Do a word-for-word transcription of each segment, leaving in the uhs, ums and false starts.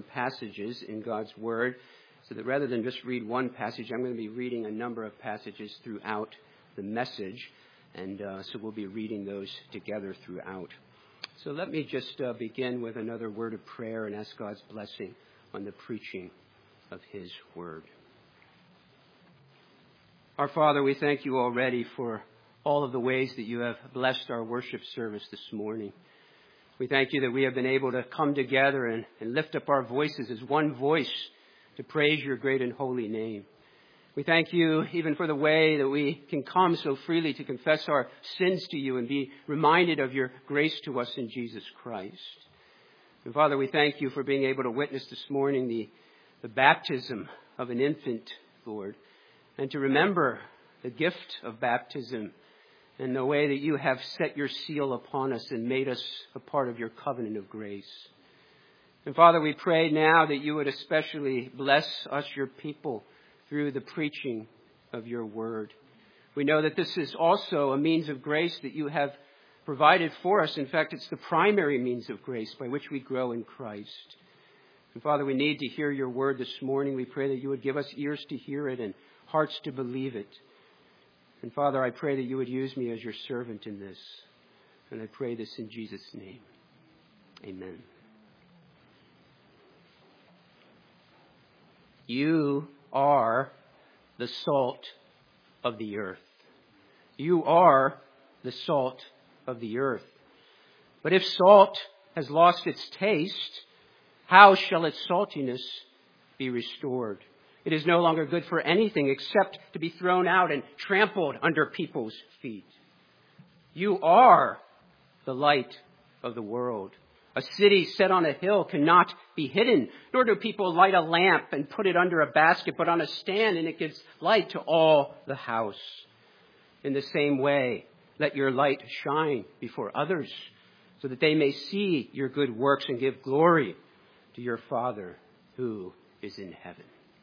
passages in God's Word, so that rather than just read one passage, I'm going to be reading a number of passages throughout the message, and uh, so we'll be reading those together throughout. So let me just uh, begin with another word of prayer and ask God's blessing on the preaching of His Word. Our Father, we thank you already for all of the ways that you have blessed our worship service this morning. We thank you that we have been able to come together and, and lift up our voices as one voice to praise your great and holy name. We thank you even for the way that we can come so freely to confess our sins to you and be reminded of your grace to us in Jesus Christ. And Father, we thank you for being able to witness this morning the, the baptism of an infant, Lord, and to remember the gift of baptism and the way that you have set your seal upon us and made us a part of your covenant of grace. And Father, we pray now that you would especially bless us, your people, through the preaching of your word. We know that this is also a means of grace that you have provided for us. In fact, it's the primary means of grace by which we grow in Christ. And Father, we need to hear your word this morning. We pray that you would give us ears to hear it and hearts to believe it. And Father, I pray that you would use me as your servant in this. And I pray this in Jesus' name. Amen. You are the salt of the earth. You are the salt of the earth. But if salt has lost its taste, how shall its saltiness be restored? It is no longer good for anything except to be thrown out and trampled under people's feet. You are the light of the world. A city set on a hill cannot be hidden, nor do people light a lamp and put it under a basket, but on a stand, and it gives light to all the house. In the same way, let your light shine before others, so that they may see your good works and give glory to your Father who is in heaven.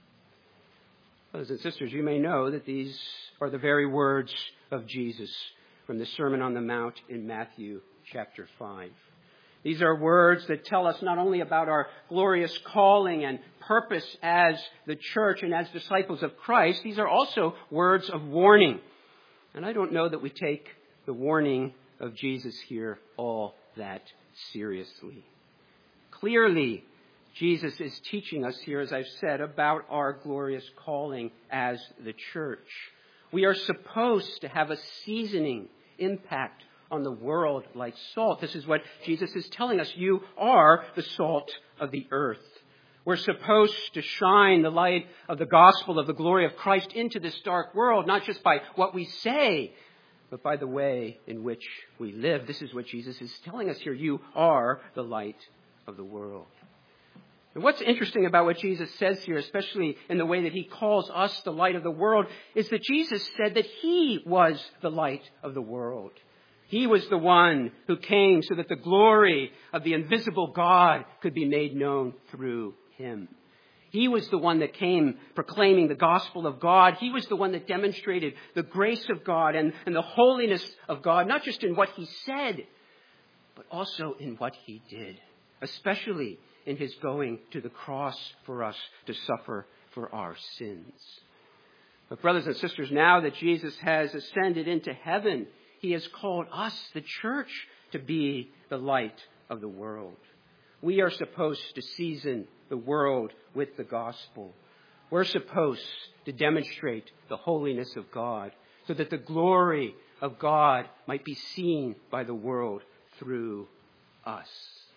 Brothers and sisters, you may know that these are the very words of Jesus from the Sermon on the Mount in Matthew chapter five. These are words that tell us not only about our glorious calling and purpose as the church and as disciples of Christ, these are also words of warning. And I don't know that we take the warning of Jesus here all that seriously. Clearly, Jesus is teaching us here, as I've said, about our glorious calling as the church. We are supposed to have a seasoning impact on the world like salt. This is what Jesus is telling us. You are the salt of the earth. We're supposed to shine the light of the gospel of the glory of Christ into this dark world, not just by what we say, but by the way in which we live. This is what Jesus is telling us here. You are the light of the world. And what's interesting about what Jesus says here, especially in the way that he calls us the light of the world, is that Jesus said that he was the light of the world. He was the one who came so that the glory of the invisible God could be made known through him. He was the one that came proclaiming the gospel of God. He was the one that demonstrated the grace of God and, and the holiness of God, not just in what he said, but also in what he did, especially in his going to the cross for us to suffer for our sins. But brothers and sisters, now that Jesus has ascended into heaven, he has called us, the church, to be the light of the world. We are supposed to season the world with the gospel. We're supposed to demonstrate the holiness of God so that the glory of God might be seen by the world through us.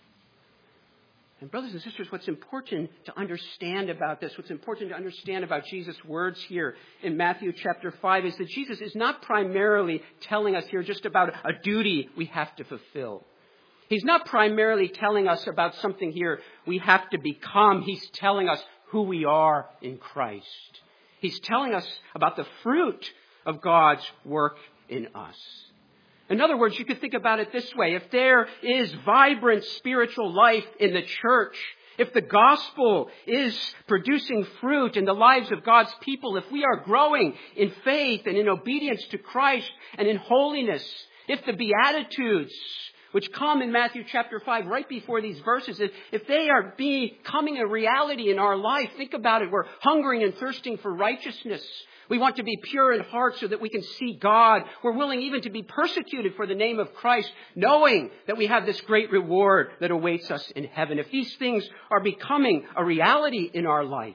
And brothers and sisters, what's important to understand about this, what's important to understand about Jesus' words here in Matthew chapter five is that Jesus is not primarily telling us here just about a duty we have to fulfill. He's not primarily telling us about something here we have to become. He's telling us who we are in Christ. He's telling us about the fruit of God's work in us. In other words, you could think about it this way. If there is vibrant spiritual life in the church, if the gospel is producing fruit in the lives of God's people, if we are growing in faith and in obedience to Christ and in holiness, if the Beatitudes which come in Matthew chapter five, right before these verses, if, if they are becoming a reality in our life, think about it. We're hungering and thirsting for righteousness. We want to be pure in heart so that we can see God. We're willing even to be persecuted for the name of Christ, knowing that we have this great reward that awaits us in heaven. If these things are becoming a reality in our life,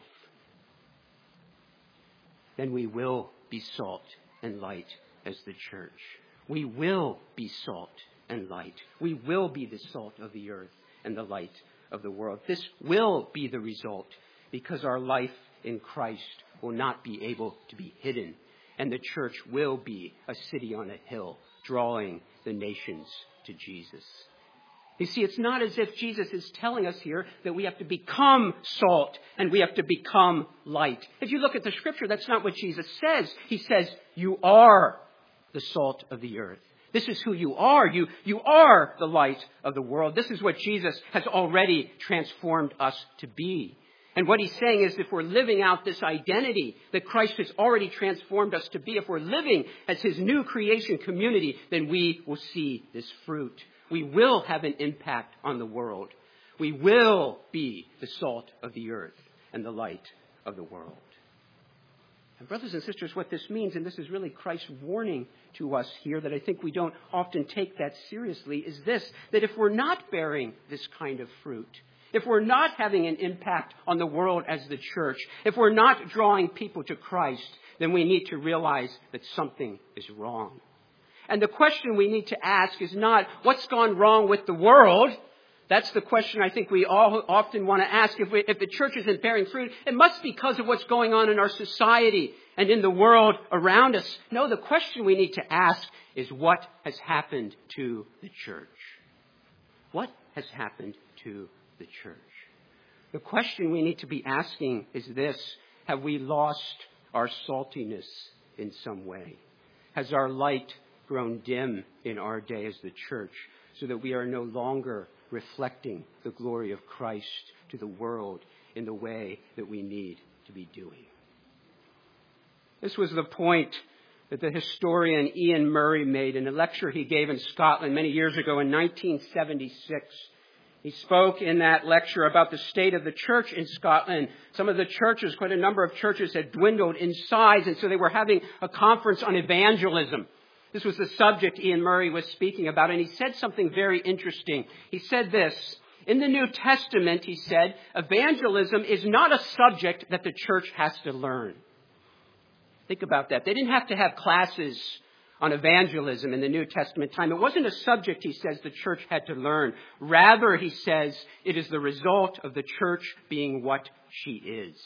then we will be salt and light as the church. We will be salt and light. We will be the salt of the earth and the light of the world. This will be the result because our life in Christ will not be able to be hidden, and the church will be a city on a hill, drawing the nations to Jesus. You see, it's not as if Jesus is telling us here that we have to become salt and we have to become light. If you look at the scripture, that's not what Jesus says. He says, you are the salt of the earth. This is who you are. You, you are the light of the world. This is what Jesus has already transformed us to be. And what he's saying is if we're living out this identity that Christ has already transformed us to be, if we're living as his new creation community, then we will see this fruit. We will have an impact on the world. We will be the salt of the earth and the light of the world. And brothers and sisters, what this means, and this is really Christ's warning to us here that I think we don't often take that seriously, is this, that if we're not bearing this kind of fruit, if we're not having an impact on the world as the church, if we're not drawing people to Christ, then we need to realize that something is wrong. And the question we need to ask is not what's gone wrong with the world. That's the question I think we all often want to ask. If, we, if the church isn't bearing fruit, it must be because of what's going on in our society and in the world around us. No, the question we need to ask is what has happened to the church? What has happened to the church? The question we need to be asking is this: have we lost our saltiness in some way? Has our light grown dim in our day as the church so that we are no longer reflecting the glory of Christ to the world in the way that we need to be doing? This was the point that the historian Ian Murray made in a lecture he gave in Scotland many years ago in nineteen seventy-six. He spoke in that lecture about the state of the church in Scotland. Some of the churches, quite a number of churches, had dwindled in size, and so they were having a conference on evangelism. This was the subject Ian Murray was speaking about, and he said something very interesting. He said this: in the New Testament, he said, evangelism is not a subject that the church has to learn. Think about that. They didn't have to have classes on evangelism in the New Testament time. It wasn't a subject, he says, the church had to learn. Rather, he says, it is the result of the church being what she is.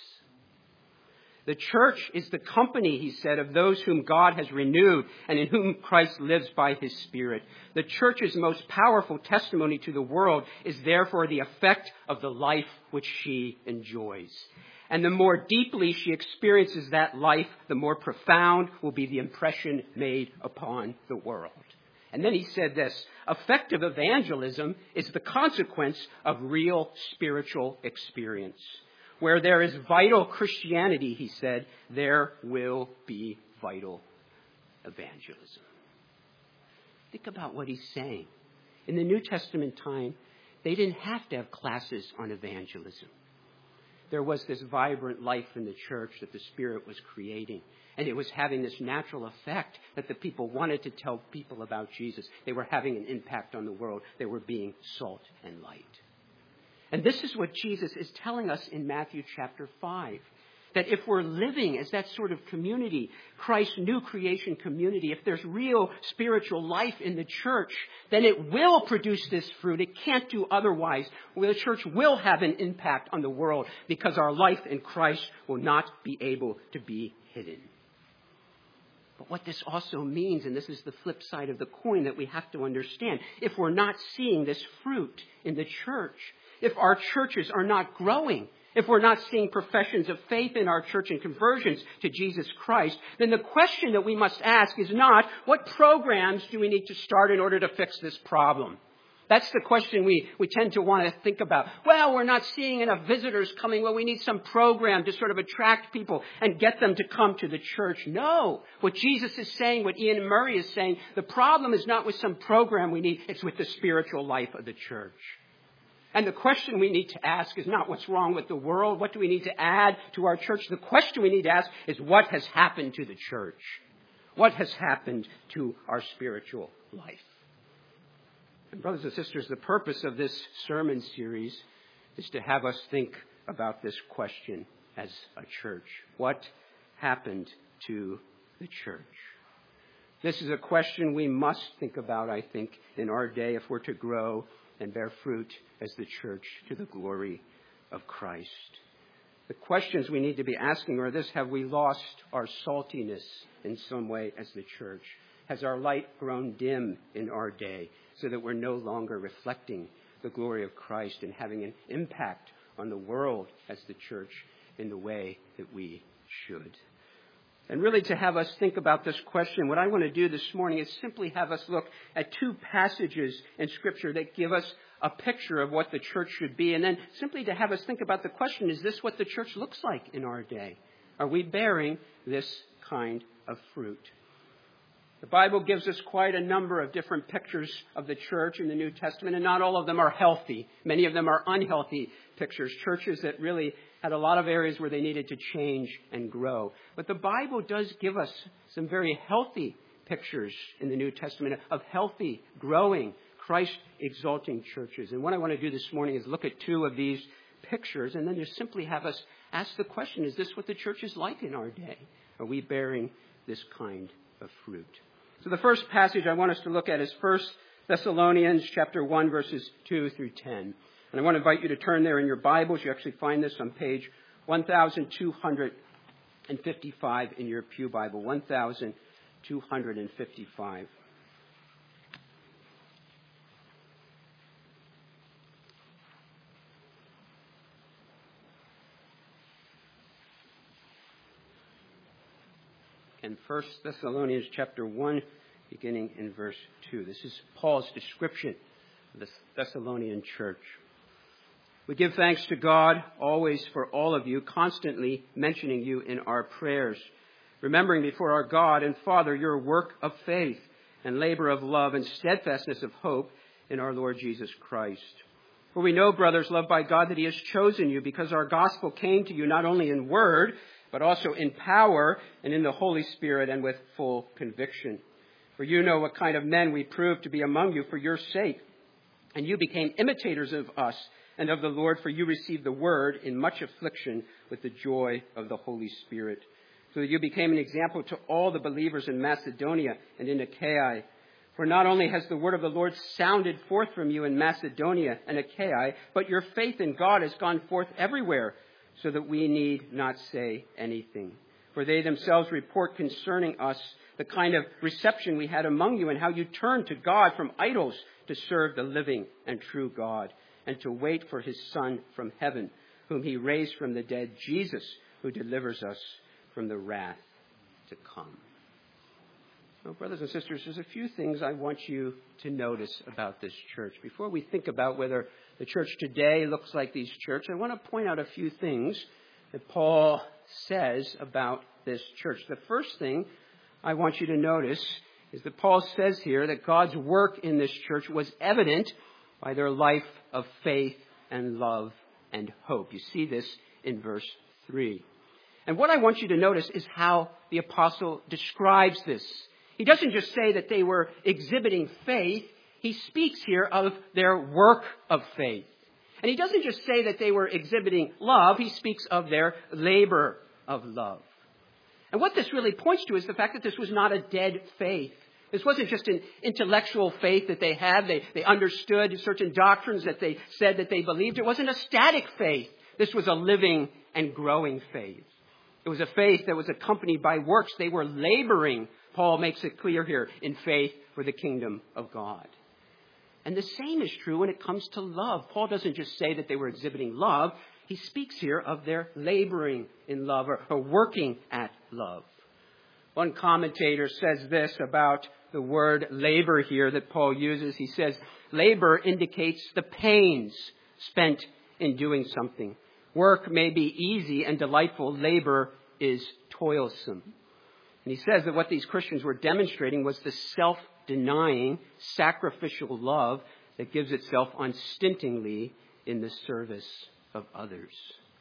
The church is the company, he said, of those whom God has renewed and in whom Christ lives by his Spirit. The church's most powerful testimony to the world is therefore the effect of the life which she enjoys. And the more deeply she experiences that life, the more profound will be the impression made upon the world. And then he said this: effective evangelism is the consequence of real spiritual experience. Where there is vital Christianity, he said, there will be vital evangelism. Think about what he's saying. In the New Testament time, they didn't have to have classes on evangelism. There was this vibrant life in the church that the Spirit was creating. And it was having this natural effect that the people wanted to tell people about Jesus. They were having an impact on the world. They were being salt and light. And this is what Jesus is telling us in Matthew chapter five. That if we're living as that sort of community, Christ's new creation community, if there's real spiritual life in the church, then it will produce this fruit. It can't do otherwise. The church will have an impact on the world because our life in Christ will not be able to be hidden. But what this also means, and this is the flip side of the coin that we have to understand, if we're not seeing this fruit in the church, if our churches are not growing, if we're not seeing professions of faith in our church and conversions to Jesus Christ, then the question that we must ask is not, what programs do we need to start in order to fix this problem? That's the question we, we tend to want to think about. Well, we're not seeing enough visitors coming. Well, we need some program to sort of attract people and get them to come to the church. No. What Jesus is saying, what Ian Murray is saying, the problem is not with some program we need. It's with the spiritual life of the church. And the question we need to ask is not what's wrong with the world. What do we need to add to our church? The question we need to ask is what has happened to the church? What has happened to our spiritual life? And brothers and sisters, the purpose of this sermon series is to have us think about this question as a church. What happened to the church? This is a question we must think about, I think, in our day if we're to grow and bear fruit as the church to the glory of Christ. The questions we need to be asking are this: have we lost our saltiness in some way as the church? Has our light grown dim in our day so that we're no longer reflecting the glory of Christ and having an impact on the world as the church in the way that we should? And really, to have us think about this question, what I want to do this morning is simply have us look at two passages in Scripture that give us a picture of what the church should be, and then simply to have us think about the question, is this what the church looks like in our day? Are we bearing this kind of fruit? The Bible gives us quite a number of different pictures of the church in the New Testament, and not all of them are healthy. Many of them are unhealthy pictures, churches that really had a lot of areas where they needed to change and grow. But the Bible does give us some very healthy pictures in the New Testament of healthy, growing, Christ-exalting churches. And what I want to do this morning is look at two of these pictures and then just simply have us ask the question, is this what the church is like in our day? Are we bearing this kind of fruit? So the first passage I want us to look at is First Thessalonians chapter one, verses two through ten. And I want to invite you to turn there in your Bibles. You actually find this on page one thousand two hundred fifty-five in your Pew Bible, one thousand two hundred fifty-five. And First Thessalonians chapter one, beginning in verse two. This is Paul's description of the Thessalonian church. We give thanks to God always for all of you, constantly mentioning you in our prayers, remembering before our God and Father your work of faith and labor of love and steadfastness of hope in our Lord Jesus Christ. For we know, brothers, loved by God, that He has chosen you because our gospel came to you not only in word, but also in power and in the Holy Spirit and with full conviction. For you know what kind of men we proved to be among you for your sake. And you became imitators of us and of the Lord, for you received the word in much affliction with the joy of the Holy Spirit. So that you became an example to all the believers in Macedonia and in Achaia. For not only has the word of the Lord sounded forth from you in Macedonia and Achaia, but your faith in God has gone forth everywhere, so that we need not say anything. For they themselves report concerning us the kind of reception we had among you and how you turned to God from idols to serve the living and true God and to wait for His Son from heaven, whom He raised from the dead, Jesus, who delivers us from the wrath to come. Well, brothers and sisters, there's a few things I want you to notice about this church. Before we think about whether the church today looks like these church, I want to point out a few things that Paul says about this church. The first thing I want you to notice is that Paul says here that God's work in this church was evident by their life of faith and love and hope. You see this in verse three. And what I want you to notice is how the apostle describes this. He doesn't just say that they were exhibiting faith. He speaks here of their work of faith. And he doesn't just say that they were exhibiting love. He speaks of their labor of love. And what this really points to is the fact that this was not a dead faith. This wasn't just an intellectual faith that they had. They, they understood certain doctrines that they said that they believed. It wasn't a static faith. This was a living and growing faith. It was a faith that was accompanied by works. They were laboring, Paul makes it clear here, in faith for the kingdom of God. And the same is true when it comes to love. Paul doesn't just say that they were exhibiting love. He speaks here of their laboring in love or, or working at love. One commentator says this about the word labor here that Paul uses. He says labor indicates the pains spent in doing something. Work may be easy and delightful. Labor is toilsome. And he says that what these Christians were demonstrating was the self-denying, sacrificial love that gives itself unstintingly in the service of others.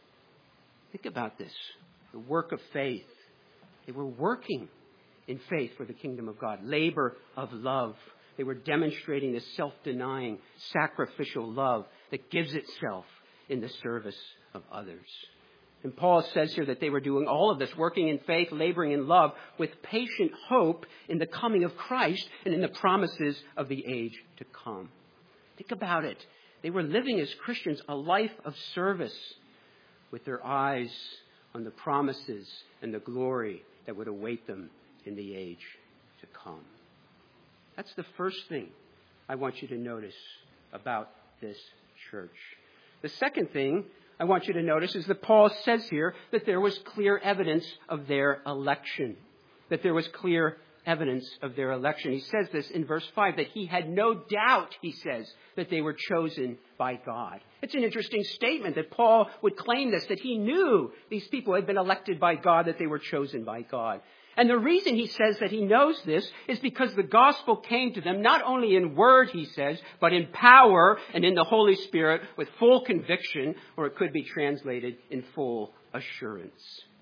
Think about this. The work of faith. They were working in faith for the kingdom of God. Labor of love. They were demonstrating this self-denying, sacrificial love that gives itself in the service of others. And Paul says here that they were doing all of this, working in faith, laboring in love, with patient hope in the coming of Christ and in the promises of the age to come. Think about it. They were living as Christians a life of service with their eyes on the promises and the glory that would await them in the age to come. That's the first thing I want you to notice about this church. The second thing I want you to notice is that Paul says here that there was clear evidence of their election. That there was clear evidence of their election. He says this in verse five, that he had no doubt, he says, that they were chosen by God. It's an interesting statement that Paul would claim this, that he knew these people had been elected by God, that they were chosen by God. And the reason he says that he knows this is because the gospel came to them not only in word, he says, but in power and in the Holy Spirit with full conviction, or it could be translated in full assurance.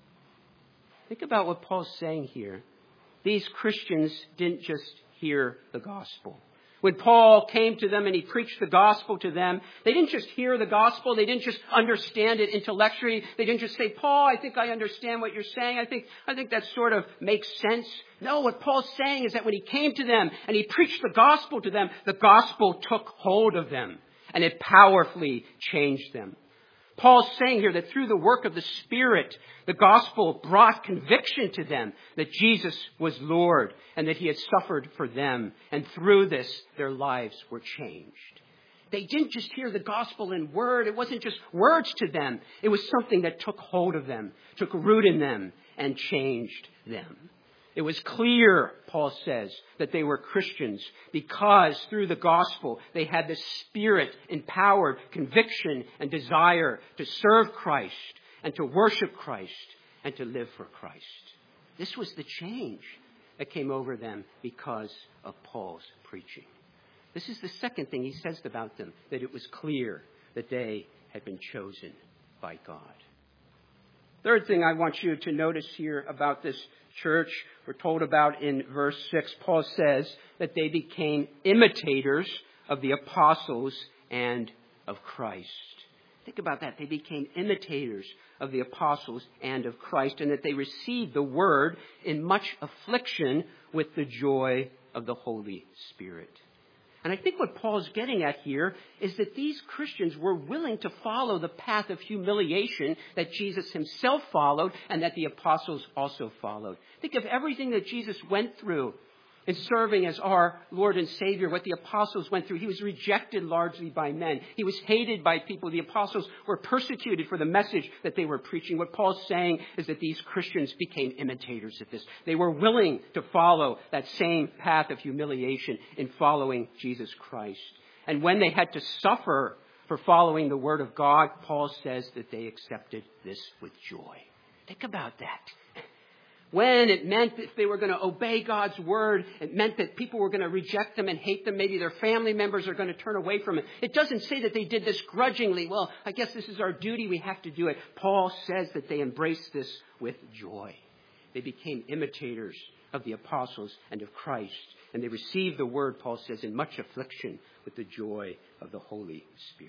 Think about what Paul's saying here. These Christians didn't just hear the gospel. When Paul came to them and he preached the gospel to them, they didn't just hear the gospel. They didn't just understand it intellectually. They didn't just say, Paul, I think I understand what you're saying. I think, I think that sort of makes sense. No, what Paul's saying is that when he came to them and he preached the gospel to them, the gospel took hold of them and it powerfully changed them. Paul's saying here that through the work of the Spirit, the gospel brought conviction to them that Jesus was Lord and that he had suffered for them. And through this, their lives were changed. They didn't just hear the gospel in word. It wasn't just words to them. It was something that took hold of them, took root in them, and changed them. It was clear, Paul says, that they were Christians because through the gospel they had the Spirit-empowered conviction and desire to serve Christ and to worship Christ and to live for Christ. This was the change that came over them because of Paul's preaching. This is the second thing he says about them, that it was clear that they had been chosen by God. Third thing I want you to notice here about this church, we're told about in verse six, Paul says that they became imitators of the apostles and of Christ. Think about that. They became imitators of the apostles and of Christ, and that they received the word in much affliction with the joy of the Holy Spirit. And I think what Paul's getting at here is that these Christians were willing to follow the path of humiliation that Jesus himself followed and that the apostles also followed. Think of everything that Jesus went through in serving as our Lord and Savior, what the apostles went through. He was rejected largely by men. He was hated by people. The apostles were persecuted for the message that they were preaching. What Paul's saying is that these Christians became imitators of this. They were willing to follow that same path of humiliation in following Jesus Christ. And when they had to suffer for following the word of God, Paul says that they accepted this with joy. Think about that. When it meant if they were going to obey God's word, it meant that people were going to reject them and hate them. Maybe their family members are going to turn away from it. It doesn't say that they did this grudgingly. Well, I guess this is our duty. We have to do it. Paul says that they embraced this with joy. They became imitators of the apostles and of Christ. And they received the word, Paul says, in much affliction with the joy of the Holy Spirit.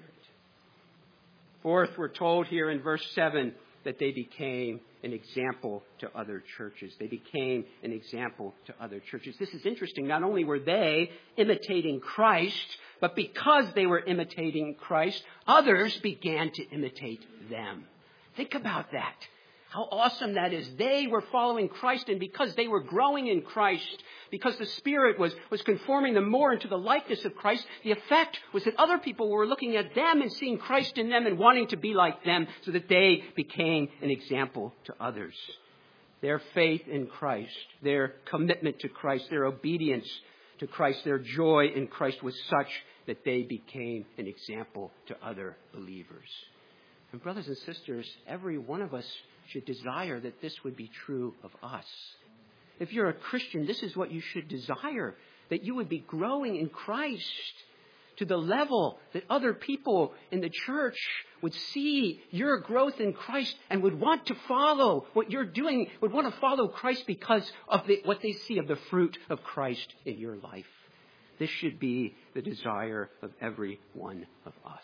Fourth, we're told here in verse seven that they became an example to other churches. They became an example to other churches. This is interesting. Not only were they imitating Christ, but because they were imitating Christ, others began to imitate them. Think about that. How awesome that is. They were following Christ, and because they were growing in Christ, because the Spirit was, was conforming them more into the likeness of Christ, the effect was that other people were looking at them and seeing Christ in them and wanting to be like them, so that they became an example to others. Their faith in Christ, their commitment to Christ, their obedience to Christ, their joy in Christ was such that they became an example to other believers. And brothers and sisters, every one of us should desire that this would be true of us. If you're a Christian, this is what you should desire, that you would be growing in Christ to the level that other people in the church would see your growth in Christ and would want to follow what you're doing, would want to follow Christ because of the, what they see of the fruit of Christ in your life. This should be the desire of every one of us.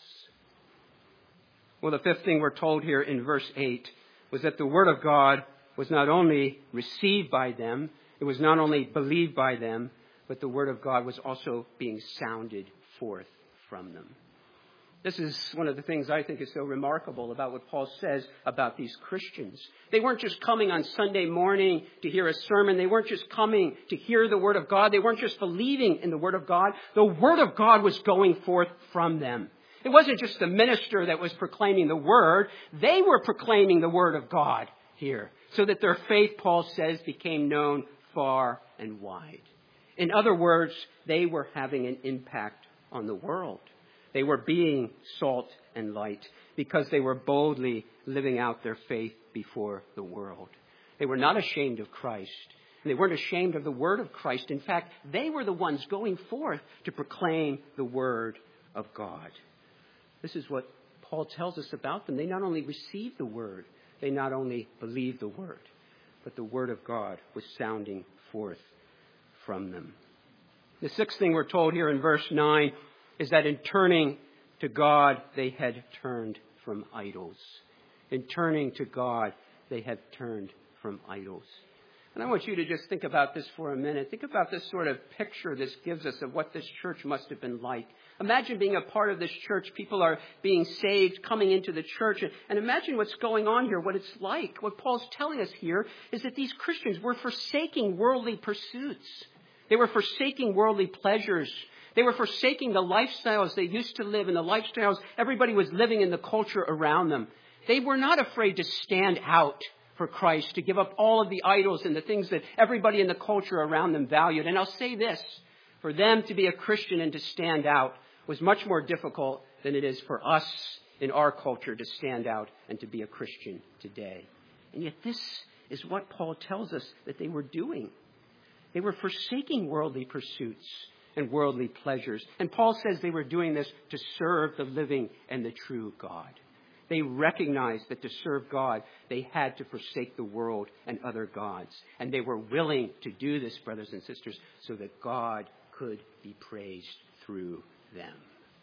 Well, the fifth thing we're told here in verse eight was that the Word of God was not only received by them, it was not only believed by them, but the Word of God was also being sounded forth from them. This is one of the things I think is so remarkable about what Paul says about these Christians. They weren't just coming on Sunday morning to hear a sermon. They weren't just coming to hear the Word of God. They weren't just believing in the Word of God. The Word of God was going forth from them. It wasn't just the minister that was proclaiming the Word. They were proclaiming the Word of God here, so that their faith, Paul says, became known far and wide. In other words, they were having an impact on the world. They were being salt and light because they were boldly living out their faith before the world. They were not ashamed of Christ. And they weren't ashamed of the word of Christ. In fact, they were the ones going forth to proclaim the word of God. This is what Paul tells us about them. They not only received the word, they not only believed the word, but the word of God was sounding forth from them. The sixth thing we're told here in verse nine is that in turning to God, they had turned from idols. In turning to God, they had turned from idols. And I want you to just think about this for a minute. Think about this sort of picture this gives us of what this church must have been like. Imagine being a part of this church. People are being saved, coming into the church. And imagine what's going on here, what it's like. What Paul's telling us here is that these Christians were forsaking worldly pursuits. They were forsaking worldly pleasures. They were forsaking the lifestyles they used to live and the lifestyles everybody was living in the culture around them. They were not afraid to stand out for Christ, to give up all of the idols and the things that everybody in the culture around them valued. And I'll say this, for them to be a Christian and to stand out was much more difficult than it is for us in our culture to stand out and to be a Christian today. And yet this is what Paul tells us that they were doing. They were forsaking worldly pursuits and worldly pleasures. And Paul says they were doing this to serve the living and the true God. They recognized that to serve God, they had to forsake the world and other gods. And they were willing to do this, brothers and sisters, so that God could be praised through them.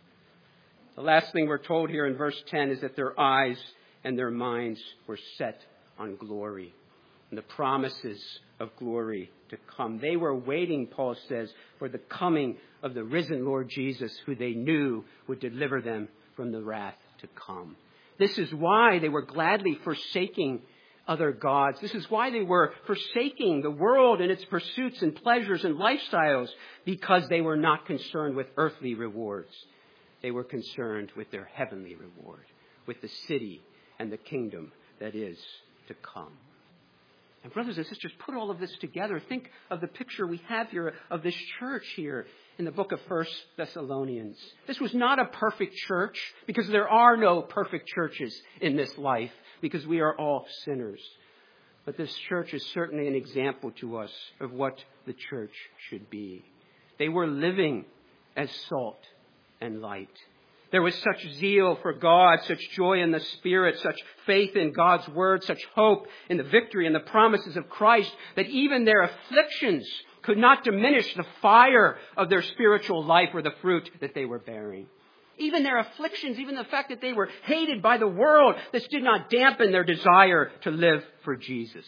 The last thing we're told here in verse ten is that their eyes and their minds were set on glory and the promises of glory to come. They were waiting, Paul says, for the coming of the risen Lord Jesus, who they knew would deliver them from the wrath to come. This is why they were gladly forsaking other gods. This is why they were forsaking the world and its pursuits and pleasures and lifestyles, because they were not concerned with earthly rewards. They were concerned with their heavenly reward, with the city and the kingdom that is to come. And brothers and sisters, put all of this together. Think of the picture we have here of this church here in the book of First Thessalonians. This was not a perfect church, because there are no perfect churches in this life, because we are all sinners. But this church is certainly an example to us of what the church should be. They were living as salt and light. There was such zeal for God, such joy in the Spirit, such faith in God's Word, such hope in the victory and the promises of Christ, that even their afflictions could not diminish the fire of their spiritual life or the fruit that they were bearing. Even their afflictions, even the fact that they were hated by the world, this did not dampen their desire to live for Jesus.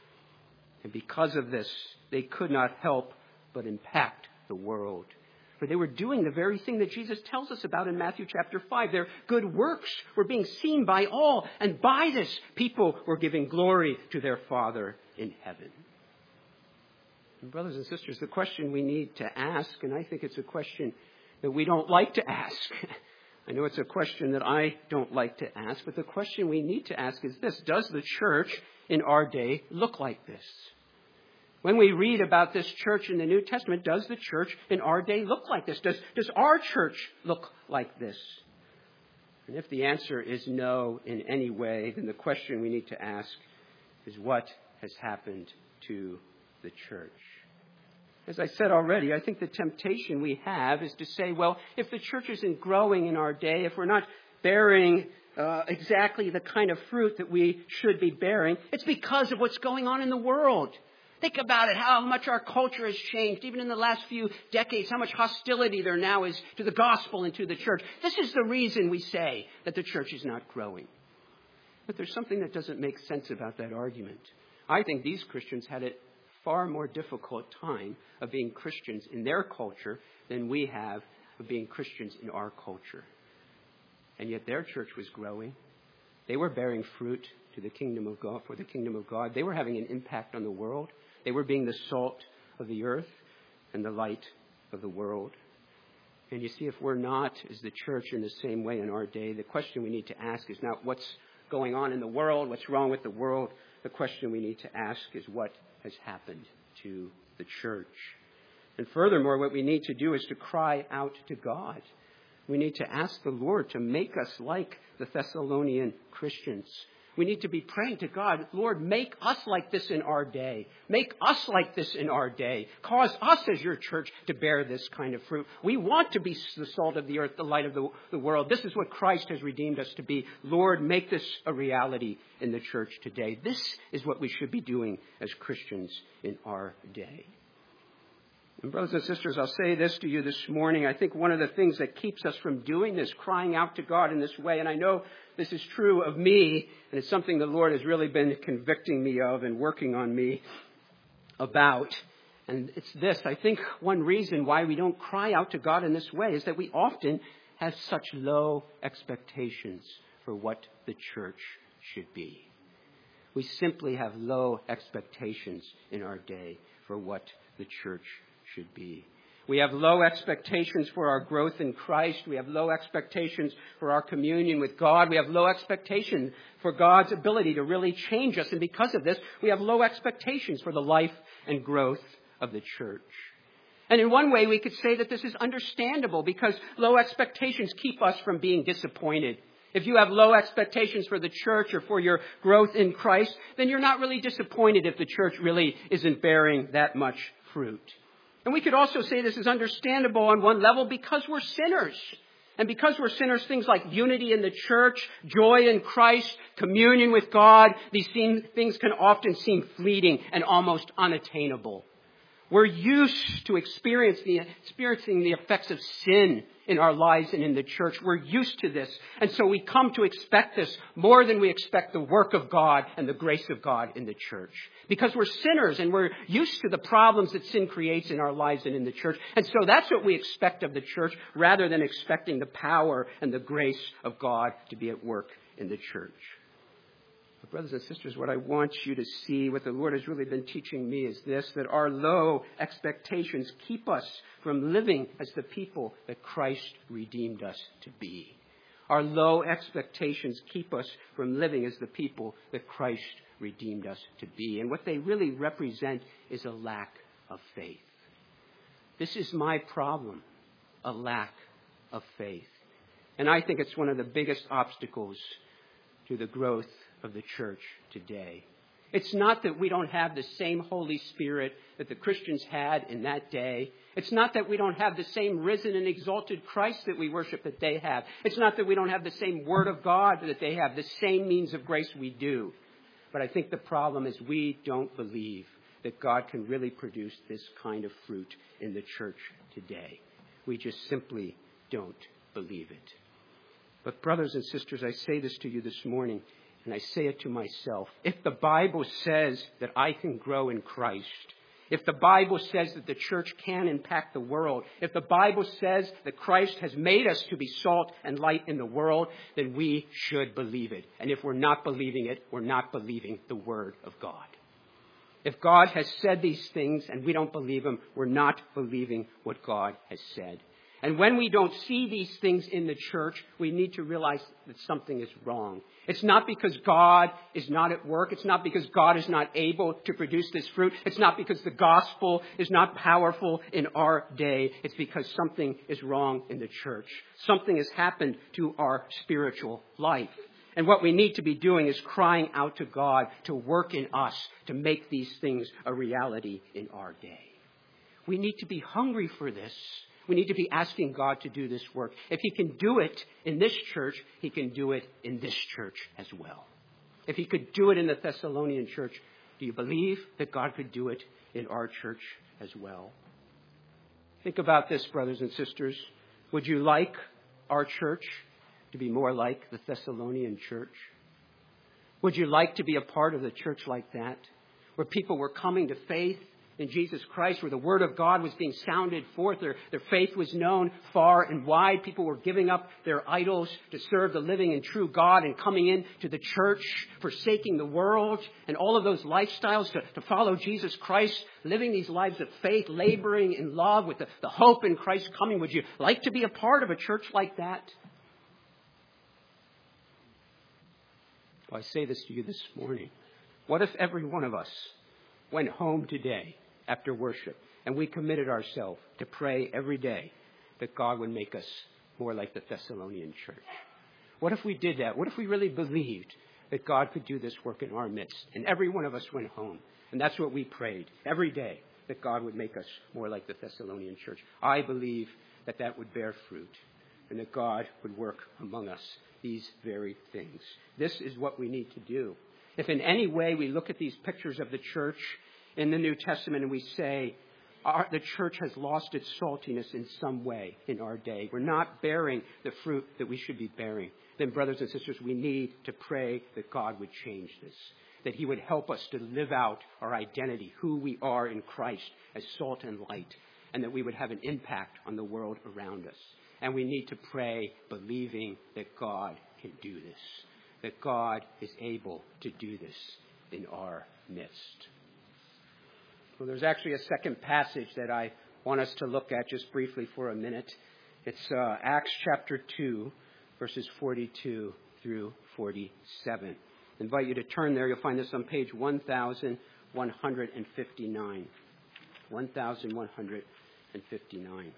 And because of this, they could not help but impact the world. For they were doing the very thing that Jesus tells us about in Matthew chapter five. Their good works were being seen by all. And by this, people were giving glory to their Father in heaven. And brothers and sisters, the question we need to ask, and I think it's a question that we don't like to ask, I know it's a question that I don't like to ask, but the question we need to ask is this: does the church in our day look like this? When we read about this church in the New Testament, does the church in our day look like this? Does, does our church look like this? And if the answer is no in any way, then the question we need to ask is what has happened to the church? As I said already, I think the temptation we have is to say, well, if the church isn't growing in our day, if we're not bearing uh, exactly the kind of fruit that we should be bearing, it's because of what's going on in the world. Think about it, how much our culture has changed, even in the last few decades, how much hostility there now is to the gospel and to the church. This is the reason we say that the church is not growing. But there's something that doesn't make sense about that argument. I think these Christians had it far more difficult time of being Christians in their culture than we have of being Christians in our culture. And yet their church was growing. They were bearing fruit to the kingdom of God, for the kingdom of God. They were having an impact on the world. They were being the salt of the earth and the light of the world. And you see, if we're not as the church in the same way in our day, the question we need to ask is not what's going on in the world, what's wrong with the world. The question we need to ask is what has happened to the church. And furthermore, what we need to do is to cry out to God. We need to ask the Lord to make us like the Thessalonian Christians. We need to be praying to God, Lord, make us like this in our day. Make us like this in our day. Cause us as your church to bear this kind of fruit. We want to be the salt of the earth, the light of the, the world. This is what Christ has redeemed us to be. Lord, make this a reality in the church today. This is what we should be doing as Christians in our day. And brothers and sisters, I'll say this to you this morning. I think one of the things that keeps us from doing this, crying out to God in this way, and I know this is true of me, and it's something the Lord has really been convicting me of and working on me about. And it's this. I think one reason why we don't cry out to God in this way is that we often have such low expectations for what the church should be. We simply have low expectations in our day for what the church should be. We have low expectations for our growth in Christ. We have low expectations for our communion with God. We have low expectations for God's ability to really change us. And because of this, we have low expectations for the life and growth of the church. And in one way, we could say that this is understandable because low expectations keep us from being disappointed. If you have low expectations for the church or for your growth in Christ, then you're not really disappointed if the church really isn't bearing that much fruit. And we could also say this is understandable on one level because we're sinners. And because we're sinners, things like unity in the church, joy in Christ, communion with God, these things can often seem fleeting and almost unattainable. We're used to experience the, experiencing the effects of sin in our lives and in the church. We're used to this. And so we come to expect this more than we expect the work of God and the grace of God in the church. Because we're sinners and we're used to the problems that sin creates in our lives and in the church. And so that's what we expect of the church rather than expecting the power and the grace of God to be at work in the church. But brothers and sisters, what I want you to see, what the Lord has really been teaching me is this, that our low expectations keep us from living as the people that Christ redeemed us to be. Our low expectations keep us from living as the people that Christ redeemed us to be. And what they really represent is a lack of faith. This is my problem, a lack of faith. And I think it's one of the biggest obstacles to the growth of the church today. It's not that we don't have the same Holy Spirit that the Christians had in that day. It's not that we don't have the same risen and exalted Christ that we worship that they have. It's not that we don't have the same Word of God that they have, the same means of grace we do. But I think the problem is we don't believe that God can really produce this kind of fruit in the church today. We just simply don't believe it. But brothers and sisters, I say this to you this morning, and I say it to myself. If the Bible says that I can grow in Christ, if the Bible says that the church can impact the world, if the Bible says that Christ has made us to be salt and light in the world, then we should believe it. And if we're not believing it, we're not believing the Word of God. If God has said these things and we don't believe them, we're not believing what God has said. And when we don't see these things in the church, we need to realize that something is wrong. It's not because God is not at work. It's not because God is not able to produce this fruit. It's not because the gospel is not powerful in our day. It's because something is wrong in the church. Something has happened to our spiritual life. And what we need to be doing is crying out to God to work in us to make these things a reality in our day. We need to be hungry for this. We need to be asking God to do this work. If He can do it in this church, He can do it in this church as well. If He could do it in the Thessalonian church, do you believe that God could do it in our church as well? Think about this, brothers and sisters. Would you like our church to be more like the Thessalonian church? Would you like to be a part of the church like that, where people were coming to faith in Jesus Christ, where the Word of God was being sounded forth, their, their faith was known far and wide. People were giving up their idols to serve the living and true God and coming into the church, forsaking the world and all of those lifestyles to, to follow Jesus Christ, living these lives of faith, laboring in love with the, the hope in Christ's coming. Would you like to be a part of a church like that? Well, I say this to you this morning. What if every one of us went home today after worship and we committed ourselves to pray every day that God would make us more like the Thessalonian church? What if we did that? What if we really believed that God could do this work in our midst? And every one of us went home. And that's what we prayed every day, that God would make us more like the Thessalonian church. I believe that that would bear fruit and that God would work among us these very things. This is what we need to do. If in any way we look at these pictures of the church in the New Testament and we say, our, the church has lost its saltiness in some way in our day, we're not bearing the fruit that we should be bearing, then brothers and sisters, we need to pray that God would change this, that He would help us to live out our identity, who we are in Christ as salt and light, and that we would have an impact on the world around us. And we need to pray believing that God can do this, that God is able to do this in our midst. Well, there's actually a second passage that I want us to look at just briefly for a minute. It's uh, Acts chapter two, verses forty-two through forty-seven. I invite you to turn there. You'll find this on page one thousand one hundred fifty-nine. one thousand one hundred fifty-nine.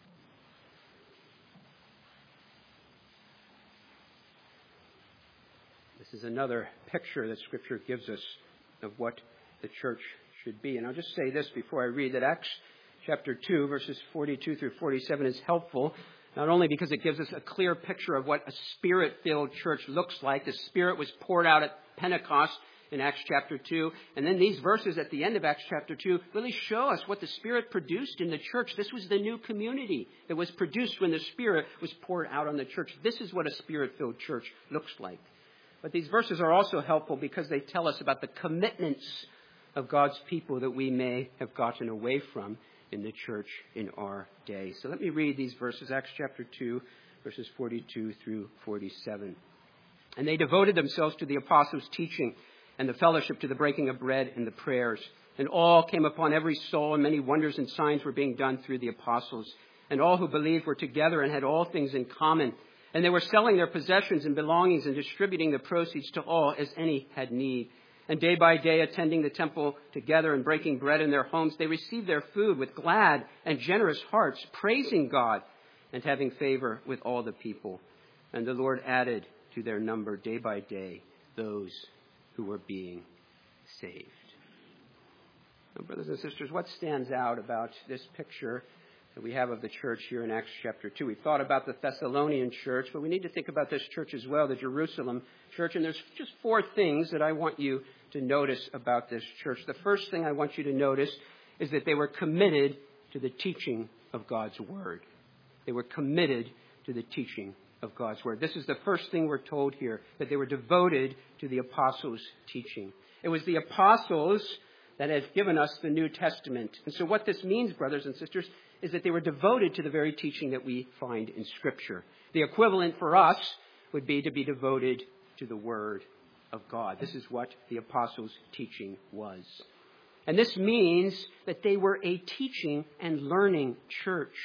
This is another picture that Scripture gives us of what the church should be. And I'll just say this before I read, that Acts chapter two, verses forty-two through forty-seven is helpful, not only because it gives us a clear picture of what a Spirit-filled church looks like. The Spirit was poured out at Pentecost in Acts chapter two. And then these verses at the end of Acts chapter two really show us what the Spirit produced in the church. This was the new community that was produced when the Spirit was poured out on the church. This is what a Spirit-filled church looks like. But these verses are also helpful because they tell us about the commitments of God's people that we may have gotten away from in the church in our day. So let me read these verses, Acts chapter two, verses forty-two through forty-seven. And they devoted themselves to the apostles' teaching and the fellowship, to the breaking of bread and the prayers. And all came upon every soul, and many wonders and signs were being done through the apostles. And all who believed were together and had all things in common. And they were selling their possessions and belongings and distributing the proceeds to all as any had need. And day by day, attending the temple together and breaking bread in their homes, they received their food with glad and generous hearts, praising God and having favor with all the people. And the Lord added to their number day by day those who were being saved. Now, brothers and sisters, what stands out about this picture that we have of the church here in Acts chapter two? We've thought about the Thessalonian church, but we need to think about this church as well, the Jerusalem church. And there's just four things that I want you to notice about this church. The first thing I want you to notice is that they were committed to the teaching of God's Word. They were committed to the teaching of God's Word. This is the first thing we're told here, that they were devoted to the apostles' teaching. It was the apostles that have given us the New Testament. And so what this means, brothers and sisters, is that they were devoted to the very teaching that we find in Scripture. The equivalent for us would be to be devoted to the Word of God. This is what the apostles' teaching was. And this means that they were a teaching and learning church.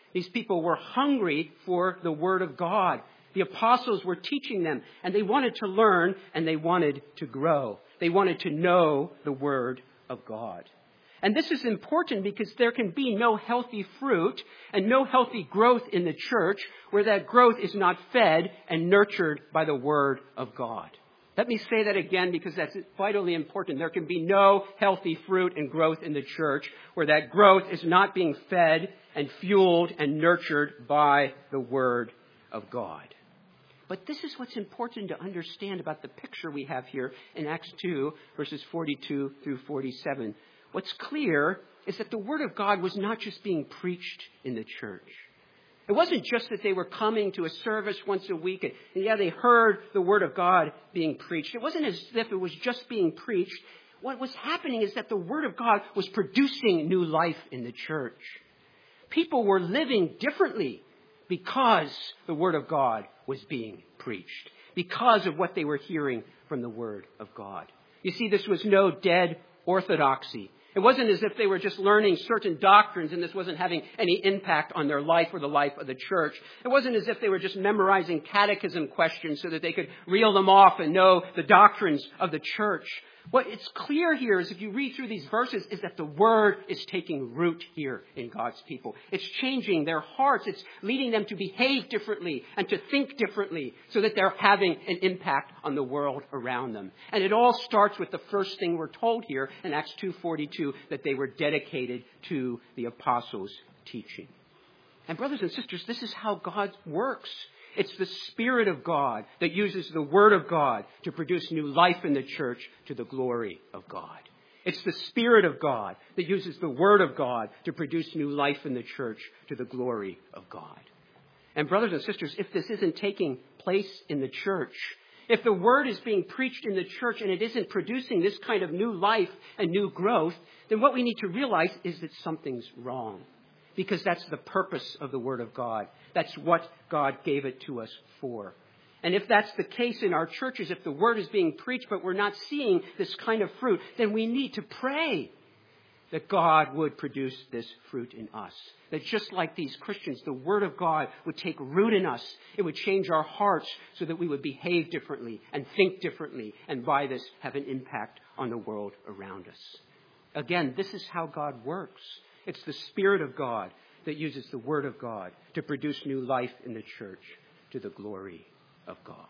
These people were hungry for the Word of God. The apostles were teaching them, and they wanted to learn, and they wanted to grow. They wanted to know the Word of God. And this is important because there can be no healthy fruit and no healthy growth in the church where that growth is not fed and nurtured by the Word of God. Let me say that again because that's vitally important. There can be no healthy fruit and growth in the church where that growth is not being fed and fueled and nurtured by the Word of God. But this is what's important to understand about the picture we have here in Acts two, verses forty-two through forty-seven. What's clear is that the Word of God was not just being preached in the church. It wasn't just that they were coming to a service once a week and, and yeah, they heard the Word of God being preached. It wasn't as if it was just being preached. What was happening is that the Word of God was producing new life in the church. People were living differently because the Word of God was being preached, because of what they were hearing from the Word of God. You see, this was no dead orthodoxy. It wasn't as if they were just learning certain doctrines and this wasn't having any impact on their life or the life of the church. It wasn't as if they were just memorizing catechism questions so that they could reel them off and know the doctrines of the church. What it's clear here is if you read through these verses is that the Word is taking root here in God's people. It's changing their hearts. It's leading them to behave differently and to think differently so that they're having an impact on the world around them. And it all starts with the first thing we're told here in Acts two forty-two, that they were dedicated to the apostles' teaching. And brothers and sisters, this is how God works. It's the Spirit of God that uses the Word of God to produce new life in the church to the glory of God. It's the Spirit of God that uses the Word of God to produce new life in the church to the glory of God. And brothers and sisters, if this isn't taking place in the church, if the Word is being preached in the church and it isn't producing this kind of new life and new growth, then what we need to realize is that something's wrong. Because that's the purpose of the Word of God. That's what God gave it to us for. And if that's the case in our churches, if the Word is being preached but we're not seeing this kind of fruit, then we need to pray that God would produce this fruit in us. That just like these Christians, the Word of God would take root in us. It would change our hearts so that we would behave differently and think differently and by this have an impact on the world around us. Again, this is how God works. It's the Spirit of God that uses the Word of God to produce new life in the church to the glory of God.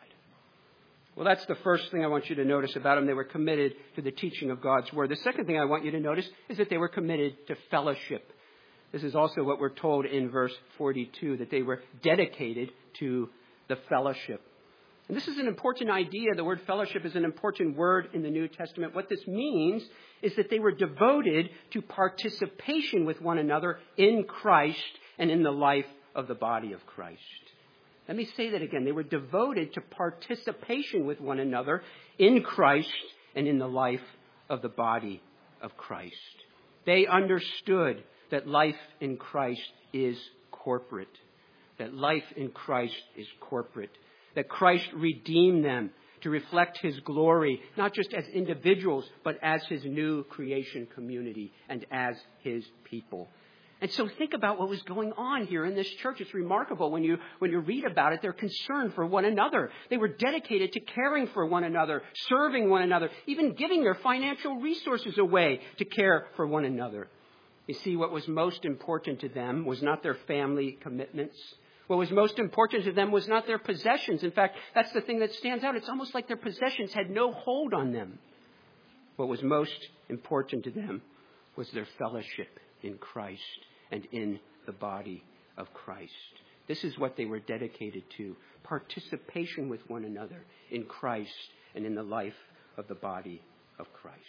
Well, that's the first thing I want you to notice about them. They were committed to the teaching of God's Word. The second thing I want you to notice is that they were committed to fellowship. This is also what we're told in verse forty-two, that they were dedicated to the fellowship. And this is an important idea. The word fellowship is an important word in the New Testament. What this means is that they were devoted to participation with one another in Christ and in the life of the body of Christ. Let me say that again. They were devoted to participation with one another in Christ and in the life of the body of Christ. They understood that life in Christ is corporate. That life in Christ is corporate. That Christ redeemed them to reflect His glory, not just as individuals, but as His new creation community and as His people. And so think about what was going on here in this church. It's remarkable when you when you read about it. They're concerned for one another. They were dedicated to caring for one another, serving one another, even giving their financial resources away to care for one another. You see, what was most important to them was not their family commitments. What was most important to them was not their possessions. In fact, that's the thing that stands out. It's almost like their possessions had no hold on them. What was most important to them was their fellowship in Christ and in the body of Christ. This is what they were dedicated to, participation with one another in Christ and in the life of the body of Christ.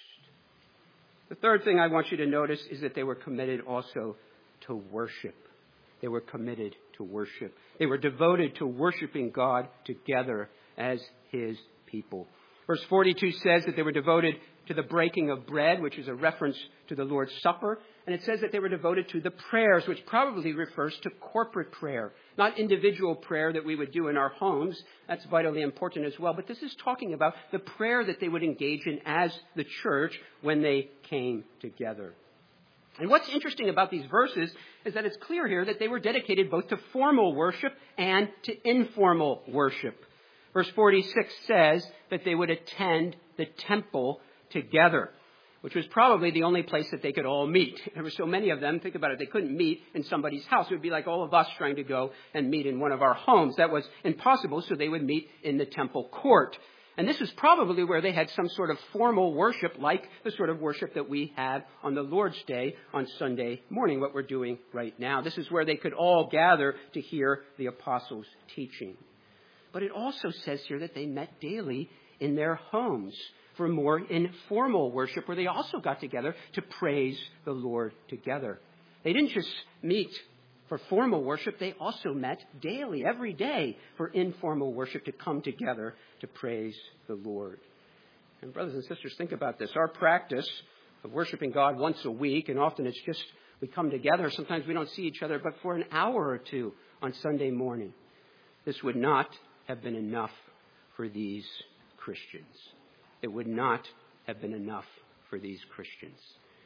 The third thing I want you to notice is that they were committed also to worship. They were committed to worship. They were devoted to worshiping God together as His people. Verse forty-two says that they were devoted to the breaking of bread, which is a reference to the Lord's Supper. And it says that they were devoted to the prayers, which probably refers to corporate prayer, not individual prayer that we would do in our homes. That's vitally important as well. But this is talking about the prayer that they would engage in as the church when they came together. And what's interesting about these verses is that it's clear here that they were dedicated both to formal worship and to informal worship. Verse forty-six says that they would attend the temple together, which was probably the only place that they could all meet. There were so many of them. Think about it. They couldn't meet in somebody's house. It would be like all of us trying to go and meet in one of our homes. That was impossible, so they would meet in the temple court. And this is probably where they had some sort of formal worship, like the sort of worship that we have on the Lord's Day on Sunday morning, what we're doing right now. This is where they could all gather to hear the apostles' teaching. But it also says here that they met daily in their homes for more informal worship, where they also got together to praise the Lord together. They didn't just meet for formal worship, they also met daily, every day, for informal worship, to come together to praise the Lord. And brothers and sisters, think about this. Our practice of worshiping God once a week, and often it's just we come together. Sometimes we don't see each other, but for an hour or two on Sunday morning. This would not have been enough for these Christians. It would not have been enough for these Christians.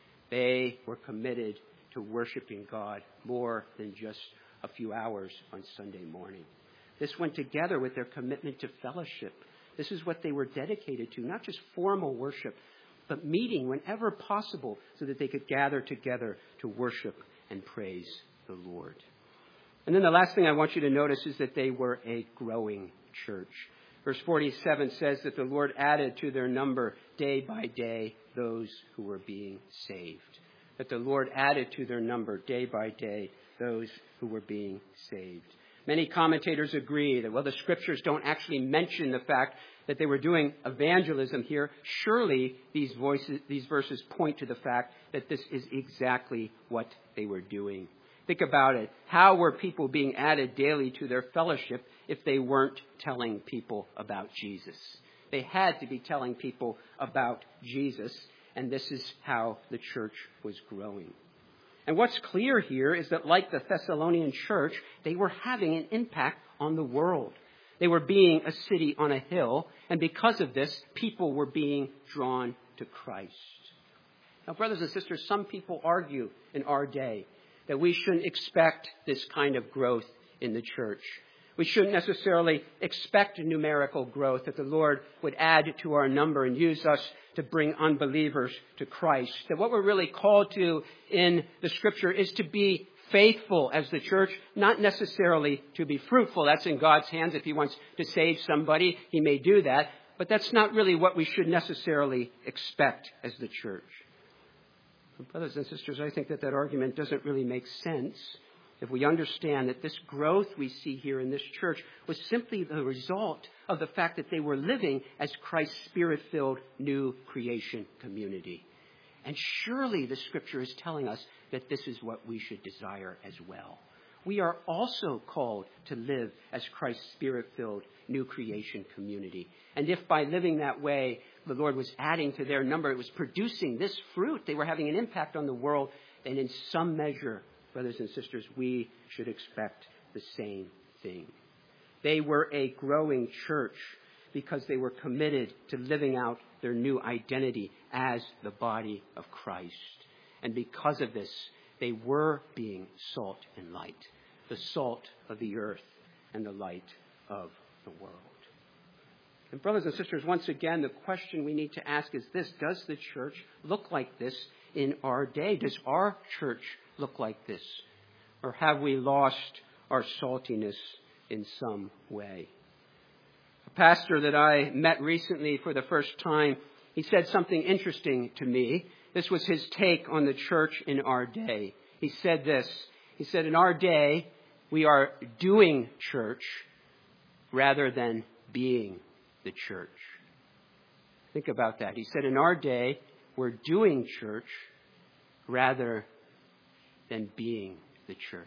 They were committed to worshiping God more than just a few hours on Sunday morning. This went together with their commitment to fellowship. This is what they were dedicated to, not just formal worship, but meeting whenever possible so that they could gather together to worship and praise the Lord. And then the last thing I want you to notice is that they were a growing church. Verse forty-seven says that the Lord added to their number day by day those who were being saved. That the Lord added to their number day by day those who were being saved. Many commentators agree that, well, the scriptures don't actually mention the fact that they were doing evangelism here. Surely these voices, these verses point to the fact that this is exactly what they were doing. Think about it. How were people being added daily to their fellowship if they weren't telling people about Jesus? They had to be telling people about Jesus, and this is how the church was growing. And what's clear here is that, like the Thessalonian church, they were having an impact on the world. They were being a city on a hill, and because of this, people were being drawn to Christ. Now, brothers and sisters, some people argue in our day that we shouldn't expect this kind of growth in the church. We shouldn't necessarily expect numerical growth, that the Lord would add to our number and use us to bring unbelievers to Christ. That what we're really called to in the Scripture is to be faithful as the church, not necessarily to be fruitful. That's in God's hands. If He wants to save somebody, He may do that. But that's not really what we should necessarily expect as the church. Brothers and sisters, I think that that argument doesn't really make sense if we understand that this growth we see here in this church was simply the result of the fact that they were living as Christ's Spirit-filled new creation community. And surely the Scripture is telling us that this is what we should desire as well. We are also called to live as Christ's Spirit-filled new creation community. And if by living that way, the Lord was adding to their number, it was producing this fruit, they were having an impact on the world, and in some measure, brothers and sisters, we should expect the same thing. They were a growing church because they were committed to living out their new identity as the body of Christ. And because of this, they were being salt and light, the salt of the earth and the light of the world. And brothers and sisters, once again, the question we need to ask is this: does the church look like this in our day? Does our church look like this? Or have we lost our saltiness in some way? A pastor that I met recently for the first time, he said something interesting to me. This was his take on the church in our day. He said this. He said, in our day, we are doing church rather than being the church. Think about that. He said, in our day, we're doing church rather than being the church.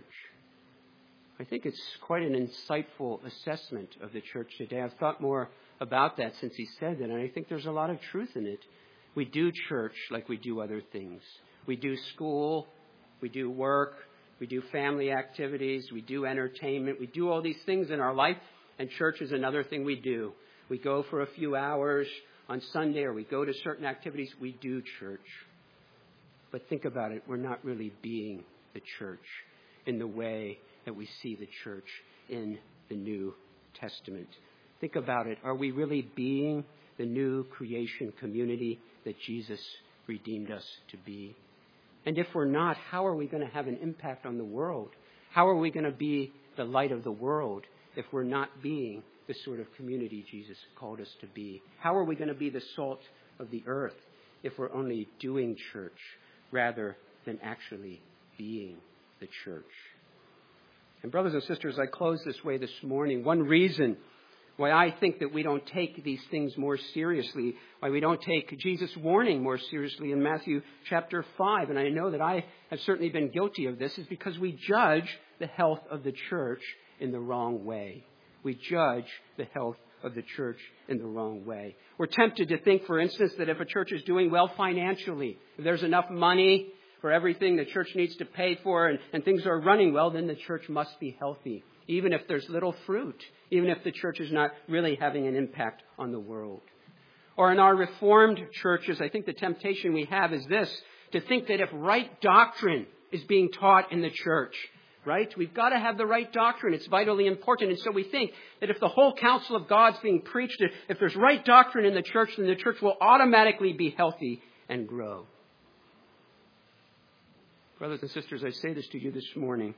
I think it's quite an insightful assessment of the church today. I've thought more about that since he said that, and I think there's a lot of truth in it. We do church like we do other things. We do school, we do work, we do family activities, we do entertainment, we do all these things in our life, and church is another thing we do. We go for a few hours on Sunday, or we go to certain activities. We do church. But think about it, we're not really being the church in the way that we see the church in the New Testament. Think about it. Are we really being the new creation community that Jesus redeemed us to be? And if we're not, how are we going to have an impact on the world? How are we going to be the light of the world if we're not being the sort of community Jesus called us to be? How are we going to be the salt of the earth if we're only doing church rather than actually being the church? And brothers and sisters, I close this way this morning. One reason why I think that we don't take these things more seriously, why we don't take Jesus' warning more seriously in Matthew chapter five, and I know that I have certainly been guilty of this, is because we judge the health of the church in the wrong way. We judge the health of the church in the wrong way. We're tempted to think, for instance, that if a church is doing well financially, if there's enough money for everything the church needs to pay for and, and things are running well, then the church must be healthy. Even if there's little fruit, even if the church is not really having an impact on the world. Or in our Reformed churches, I think the temptation we have is this, to think that if right doctrine is being taught in the church, right, we've got to have the right doctrine. It's vitally important. And so we think that if the whole counsel of God's being preached, if there's right doctrine in the church, then the church will automatically be healthy and grow. Brothers and sisters, I say this to you this morning.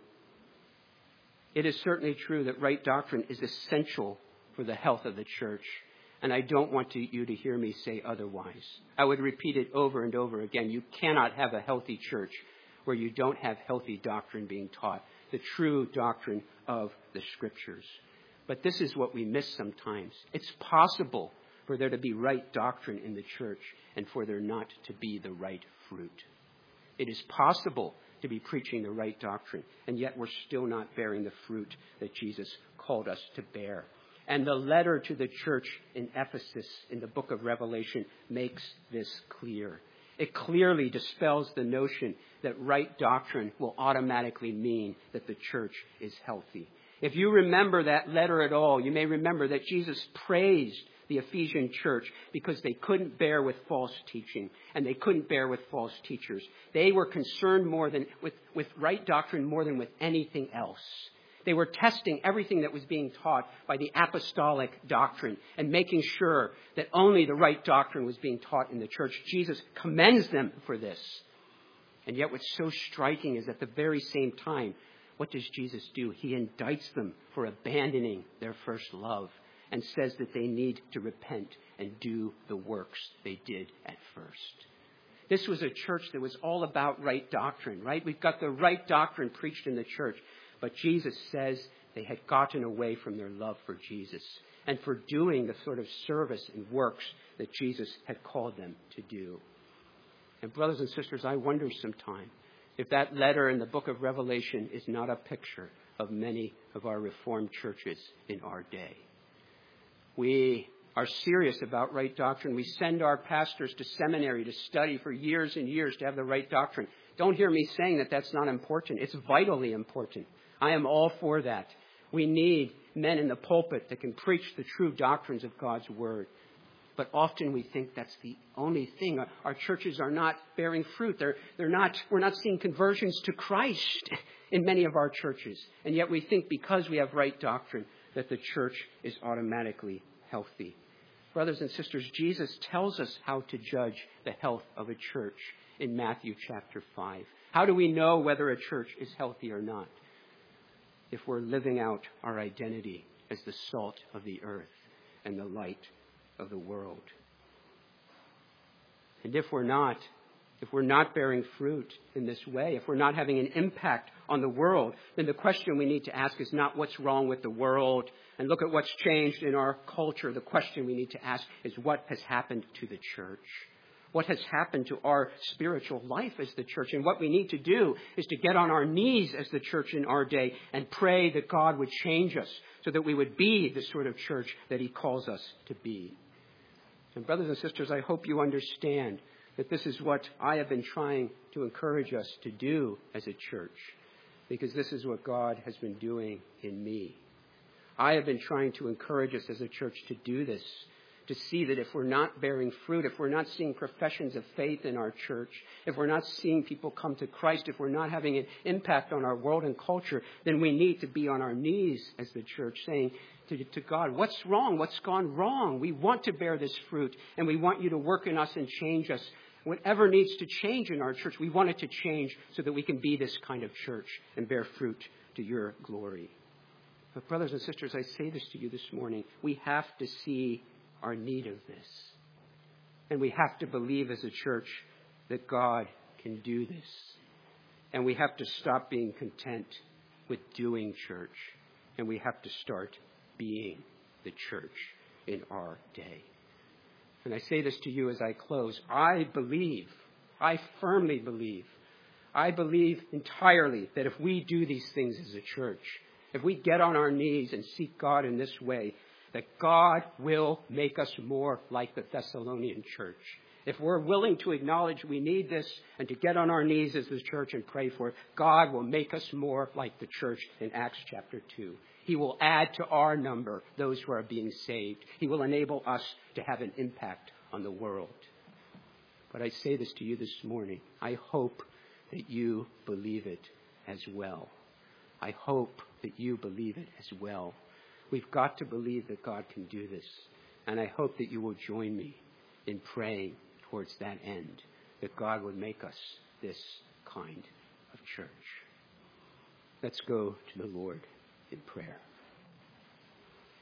It is certainly true that right doctrine is essential for the health of the church. And I don't want to, you to hear me say otherwise. I would repeat it over and over again. You cannot have a healthy church where you don't have healthy doctrine being taught, the true doctrine of the Scriptures. But this is what we miss sometimes. It's possible for there to be right doctrine in the church and for there not to be the right fruit. It is possible to be preaching the right doctrine, and yet we're still not bearing the fruit that Jesus called us to bear. And the letter to the church in Ephesus in the book of Revelation makes this clear. It clearly dispels the notion that right doctrine will automatically mean that the church is healthy. If you remember that letter at all, you may remember that Jesus praised the Ephesian church because they couldn't bear with false teaching and they couldn't bear with false teachers. They were concerned more than with, with right doctrine more than with anything else. They were testing everything that was being taught by the apostolic doctrine and making sure that only the right doctrine was being taught in the church. Jesus commends them for this. And yet what's so striking is at the very same time, what does Jesus do? He indicts them for abandoning their first love and says that they need to repent and do the works they did at first. This was a church that was all about right doctrine, right? We've got the right doctrine preached in the church. But Jesus says they had gotten away from their love for Jesus and for doing the sort of service and works that Jesus had called them to do. And brothers and sisters, I wonder sometime if that letter in the book of Revelation is not a picture of many of our Reformed churches in our day. We are serious about right doctrine. We send our pastors to seminary to study for years and years to have the right doctrine. Don't hear me saying that that's not important. It's vitally important. I am all for that. We need men in the pulpit that can preach the true doctrines of God's Word. But often we think that's the only thing. Our churches are not bearing fruit. They're, they're not, we're not seeing conversions to Christ in many of our churches. And yet we think because we have right doctrine that the church is automatically healthy. Brothers and sisters, Jesus tells us how to judge the health of a church in Matthew chapter five. How do we know whether a church is healthy or not? If we're living out our identity as the salt of the earth and the light of the world. And if we're not, if we're not bearing fruit in this way, if we're not having an impact on the world, then the question we need to ask is not what's wrong with the world and look at what's changed in our culture. The question we need to ask is what has happened to the church? What has happened to our spiritual life as the church? And what we need to do is to get on our knees as the church in our day and pray that God would change us so that we would be the sort of church that He calls us to be. And brothers and sisters, I hope you understand that this is what I have been trying to encourage us to do as a church, because this is what God has been doing in me. I have been trying to encourage us as a church to do this, to see that if we're not bearing fruit, if we're not seeing professions of faith in our church, if we're not seeing people come to Christ, if we're not having an impact on our world and culture, then we need to be on our knees as the church saying to, to God, what's wrong? What's gone wrong? We want to bear this fruit, and we want you to work in us and change us. Whatever needs to change in our church, we want it to change so that we can be this kind of church and bear fruit to your glory. But brothers and sisters, I say this to you this morning. We have to see our need of this. And we have to believe as a church that God can do this. And we have to stop being content with doing church. And we have to start being the church in our day. And I say this to you as I close. I believe, I firmly believe, I believe entirely that if we do these things as a church, if we get on our knees and seek God in this way, that God will make us more like the Thessalonian church. If we're willing to acknowledge we need this and to get on our knees as the church and pray for it, God will make us more like the church in Acts chapter two. He will add to our number those who are being saved. He will enable us to have an impact on the world. But I say this to you this morning. I hope that you believe it as well. I hope that you believe it as well. We've got to believe that God can do this. And I hope that you will join me in praying towards that end, that God would make us this kind of church. Let's go to the Lord in prayer.